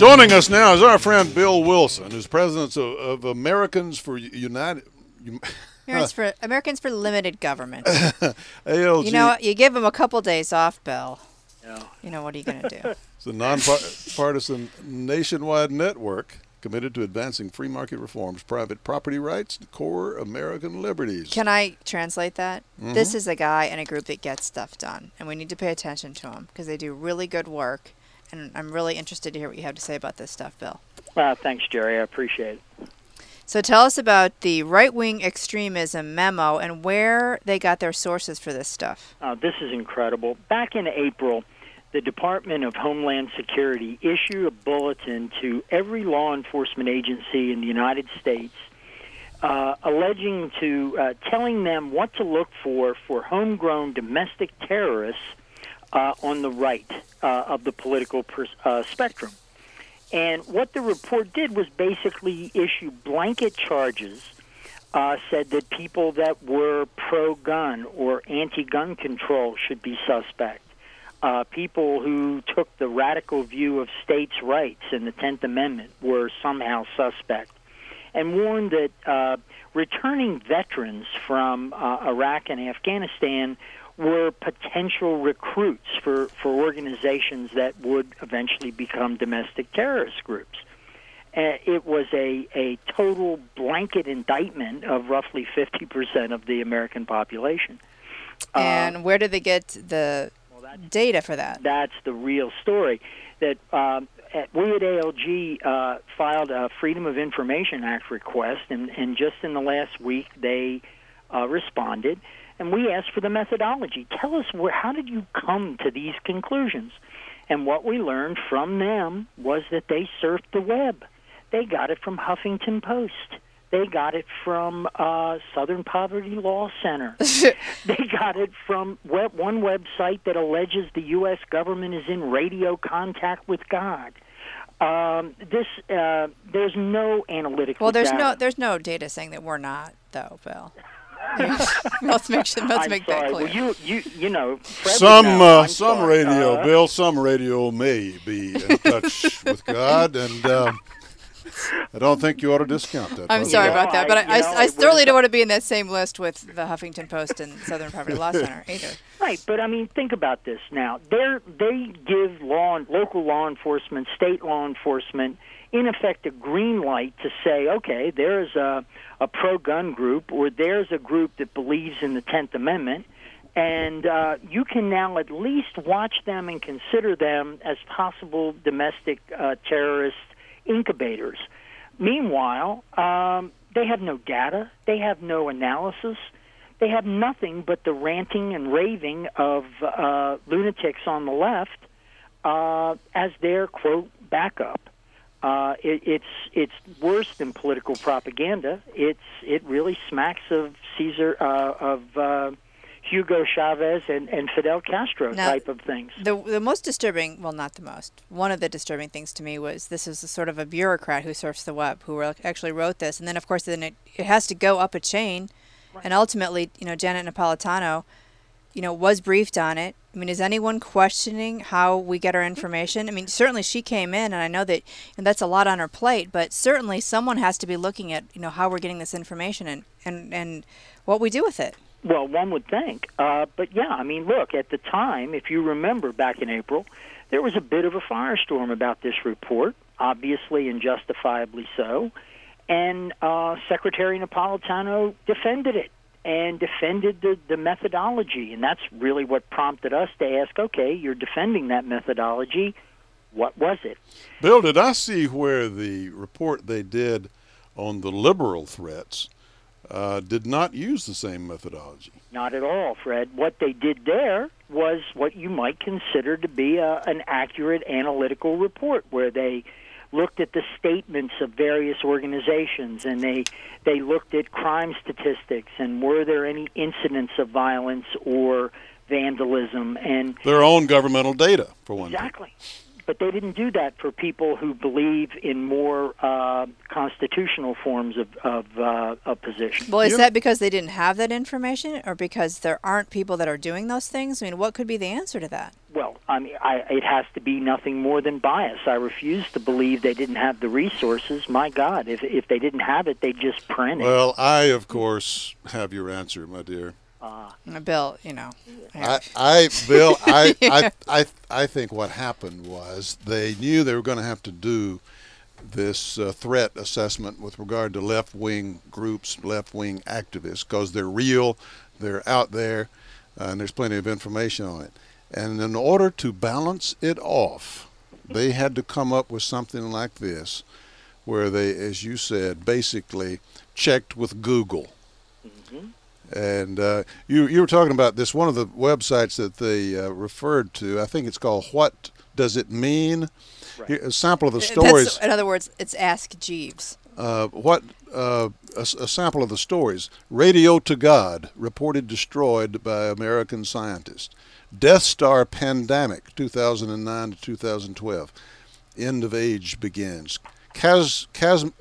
Joining us now is our friend Bill Wilson, who's president of Americans for United. Americans for Limited Government. ALG. You know, you give them a couple days off, Bill. Yeah. You know, what are you going to do? It's a nonpartisan nationwide network committed to advancing free market reforms, private property rights, and core American liberties. Can I translate that? Mm-hmm. This is a guy in a group that gets stuff done, and we need to pay attention to them because they do really good work. And I'm really interested to hear what you have to say about this stuff, Bill. Thanks, Jerry. I appreciate it. So tell us about the right-wing extremism memo and where they got their sources for this stuff. This is incredible. Back in April, the Department of Homeland Security issued a bulletin to every law enforcement agency in the United States telling them what to look for homegrown domestic terrorists on the right of the political spectrum. And what the report did was basically issue blanket charges, said that people that were pro-gun or anti-gun control should be suspect. People who took the radical view of states' rights and the 10th Amendment were somehow suspect, and warned that returning veterans from Iraq and Afghanistan were potential recruits for organizations that would eventually become domestic terrorist groups. It was a total blanket indictment of roughly 50% of the American population. And where did they get the data for that? That's the real story. That we at ALG filed a Freedom of Information Act request, and just in the last week they responded. And we asked for the methodology. Tell us, how did you come to these conclusions? And what we learned from them was that they surfed the web. They got it from Huffington Post. They got it from Southern Poverty Law Center. They got it from one website that alleges the U.S. government is in radio contact with God. There's no analytical data. There's no data saying that we're not, though, Bill. Let's make that clear. Well, you know, Fred some radio, Bill. Some radio may be in touch with God, and I don't think you ought to discount that. I'm sorry about that, but I certainly don't want to be in that same list with the Huffington Post and Southern Poverty Law Center either. Right, but I mean, think about this now. They give local law enforcement, state law enforcement, in effect, a green light to say, okay, there's a pro-gun group, or there's a group that believes in the 10th Amendment, and you can now at least watch them and consider them as possible domestic terrorist incubators. Meanwhile, they have no data, they have no analysis, they have nothing but the ranting and raving of lunatics on the left as their, quote, backup. It's worse than political propaganda. It really smacks of Hugo Chavez and Fidel Castro type of things. The most disturbing, well, not the most, one of the disturbing things to me was this is a sort of a bureaucrat who surfs the web who actually wrote this, and then of course then it has to go up a chain, right. And ultimately, Janet Napolitano, was briefed on it. I mean, is anyone questioning how we get our information? I mean, certainly she came in, and I know that that's a lot on her plate, but certainly someone has to be looking at, how we're getting this information and what we do with it. Well, one would think. But, yeah, I mean, look, at the time, if you remember back in April, there was a bit of a firestorm about this report, obviously and justifiably so, and Secretary Napolitano defended it. And defended the methodology, and that's really what prompted us to ask, okay, you're defending that methodology, what was it? Bill, did I see where the report they did on the liberal threats did not use the same methodology? Not at all, Fred. What they did there was what you might consider to be an accurate analytical report, where they looked at the statements of various organizations, and they looked at crime statistics, and were there any incidents of violence or vandalism, and their own governmental data, for one thing. Exactly. But they didn't do that for people who believe in more constitutional forms of position. Well, is that because they didn't have that information, or because there aren't people that are doing those things? I mean, what could be the answer to that? Well, it has to be nothing more than bias. I refuse to believe they didn't have the resources. My God, if they didn't have it, they'd just print it. Well, I, of course, have your answer, my dear. Bill, you know. Bill, I think what happened was they knew they were going to have to do this threat assessment with regard to left-wing groups, left-wing activists, because they're real, they're out there, and there's plenty of information on it. And in order to balance it off, they had to come up with something like this, where they, as you said, basically checked with Google. Mm-hmm. And you were talking about this, one of the websites that they referred to, I think it's called What Does It Mean? Right. Here, a sample of the stories. In other words, it's Ask Jeeves. A sample of the stories. Radio to God, reported destroyed by American scientists. Death Star pandemic, 2009 to 2012. End of age begins. Cataclysmic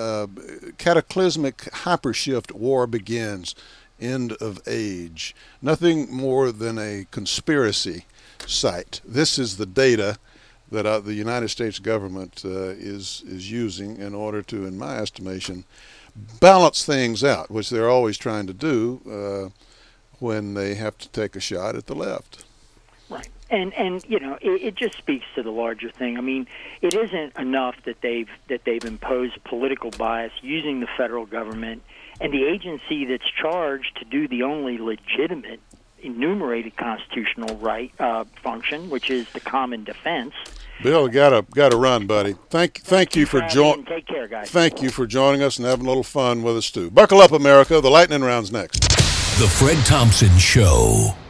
hypershift war begins. End of age. Nothing more than a conspiracy site. This is the data that the United States government is using in order to, in my estimation, balance things out, which they're always trying to do when they have to take a shot at the left. Right. And you know, it just speaks to the larger thing. I mean, it isn't enough that they've imposed political bias using the federal government and the agency that's charged to do the only legitimate enumerated constitutional right function, which is the common defense. Bill, gotta run, buddy. Thank you for joining. Take care, guys. Thank you for joining us and having a little fun with us too. Buckle up, America. The lightning round's next. The Fred Thompson Show.